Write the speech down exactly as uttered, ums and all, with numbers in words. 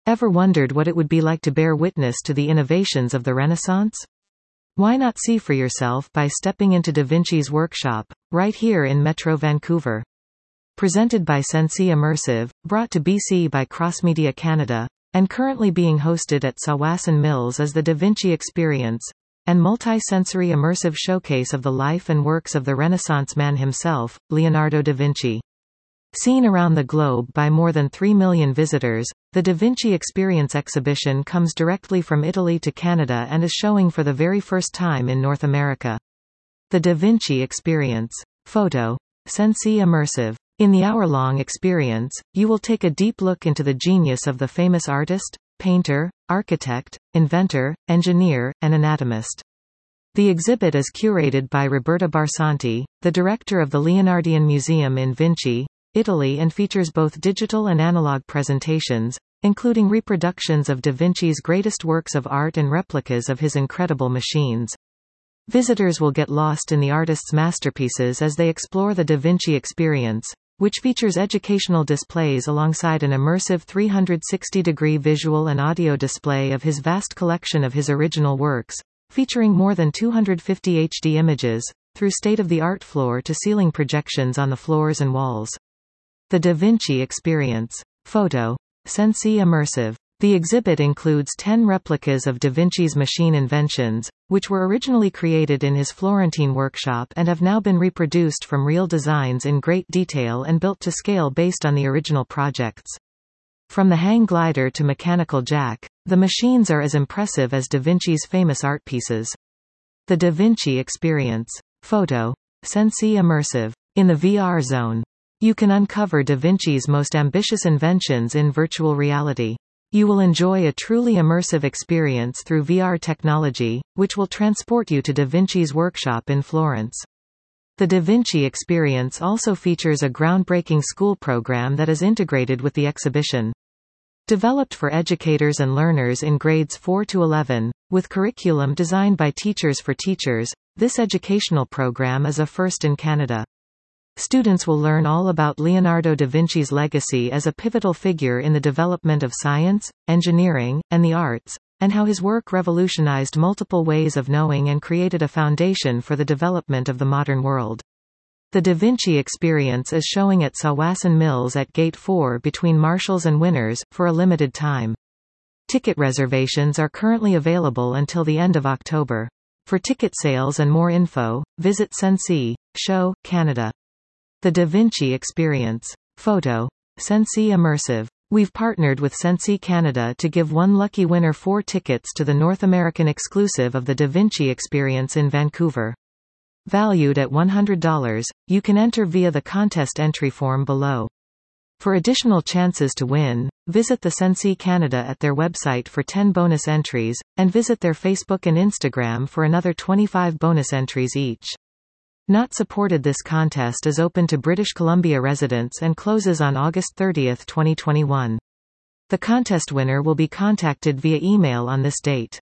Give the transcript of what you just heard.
Ever wondered what it would be like to bear witness to the innovations of the Renaissance? Why not see for yourself by stepping into Da Vinci's workshop, right here in Metro Vancouver? Presented by Sensi Immersive, brought to B C by Crossmedia Canada, and currently being hosted at Tsawwassen Mills is the Da Vinci Experience, and multi-sensory immersive showcase of the life and works of the Renaissance man himself, Leonardo da Vinci. Seen around the globe by more than three million visitors, the Da Vinci Experience exhibition comes directly from Italy to Canada and is showing for the very first time in North America. The Da Vinci Experience. Photo. Sensi Immersive. In the hour-long experience, you will take a deep look into the genius of the famous artist, painter, architect, inventor, engineer, and anatomist. The exhibit is curated by Roberta Barsanti, the director of the Leonardian Museum in Vinci, Italy, and features both digital and analog presentations, including reproductions of Da Vinci's greatest works of art and replicas of his incredible machines. Visitors will get lost in the artist's masterpieces as they explore the Da Vinci Experience, which features educational displays alongside an immersive three hundred sixty degree visual and audio display of his vast collection of his original works, featuring more than two hundred fifty H D images, through state-of-the-art floor-to-ceiling projections on the floors and walls. The Da Vinci Experience. Photo. Sensi Immersive. The exhibit includes ten replicas of Da Vinci's machine inventions, which were originally created in his Florentine workshop and have now been reproduced from real designs in great detail and built to scale based on the original projects. From the hang glider to mechanical jack, the machines are as impressive as Da Vinci's famous art pieces. The Da Vinci Experience. Photo. Sensi Immersive. In the V R zone, you can uncover Da Vinci's most ambitious inventions in virtual reality. You will enjoy a truly immersive experience through V R technology, which will transport you to Da Vinci's workshop in Florence. The Da Vinci Experience also features a groundbreaking school program that is integrated with the exhibition. Developed for educators and learners in grades four to eleven, with curriculum designed by teachers for teachers, this educational program is a first in Canada. Students will learn all about Leonardo da Vinci's legacy as a pivotal figure in the development of science, engineering, and the arts, and how his work revolutionized multiple ways of knowing and created a foundation for the development of the modern world. The Da Vinci Experience is showing at Tsawwassen Mills at Gate four between Marshalls and Winners, for a limited time. Ticket reservations are currently available until the end of October. For ticket sales and more info, visit Sensi, Show, Canada. The Da Vinci Experience. Photo. Sensi Immersive. We've partnered with Sensi Canada to give one lucky winner four tickets to the North American exclusive of the Da Vinci Experience in Vancouver. Valued at one hundred dollars, you can enter via the contest entry form below. For additional chances to win, visit the Sensi Canada at their website for ten bonus entries, and visit their Facebook and Instagram for another twenty-five bonus entries each. Not supported. This contest is open to British Columbia residents and closes on August thirtieth, twenty twenty-one. The contest winner will be contacted via email on this date.